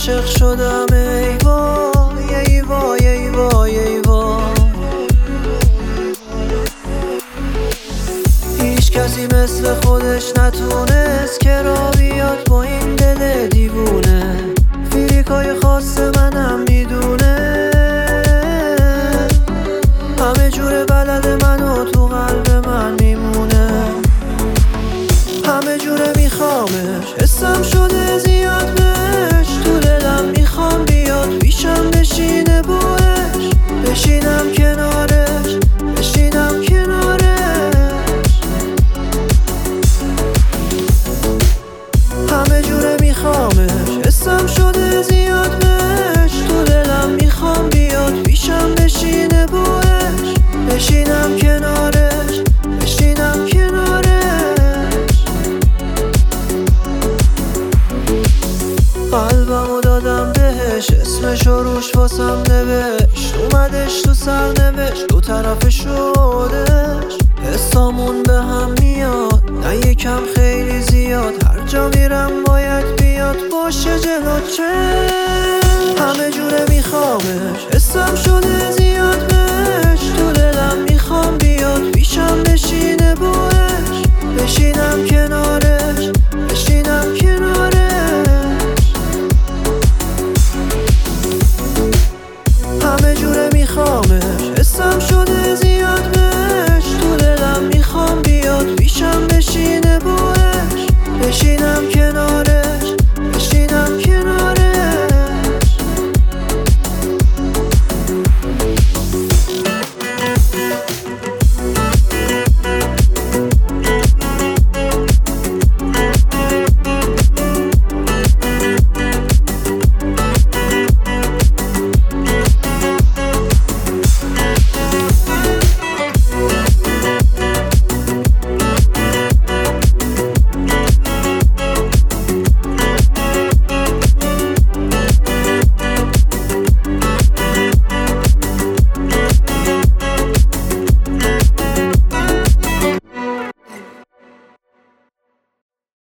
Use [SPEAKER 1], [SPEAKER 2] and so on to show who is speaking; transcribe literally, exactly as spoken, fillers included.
[SPEAKER 1] عاشق شدم ای وای ای وای ای وای ای وای. هیچ کسی مثل خودش نتونست که را بیاد با این دل دیوونه. فیریکای خاص منم میدونه، همه جور بلد منو تو قلب من میمونه. همه جوره میخوامش، حسم شده زیاد بهش. تو دلم میخوام بیاد پیشم بشینه بوش، بشینم کنارش، بشینم کنارش. همه جوره میخوامش، حسم شده زیاد بهش. تو دلم میخوام بیاد پیشم بشینه بوش، بشینم کنارش، بشینم کنارش. قلبمو دادم بهش، اسمشو روش واسم نوشت. اومدش تو سرنوشت، دو طرف شدش. حسامون به هم میاد، نه یکم خیلی زیاد. هر جا میرم باید بیاد باشه جلو چه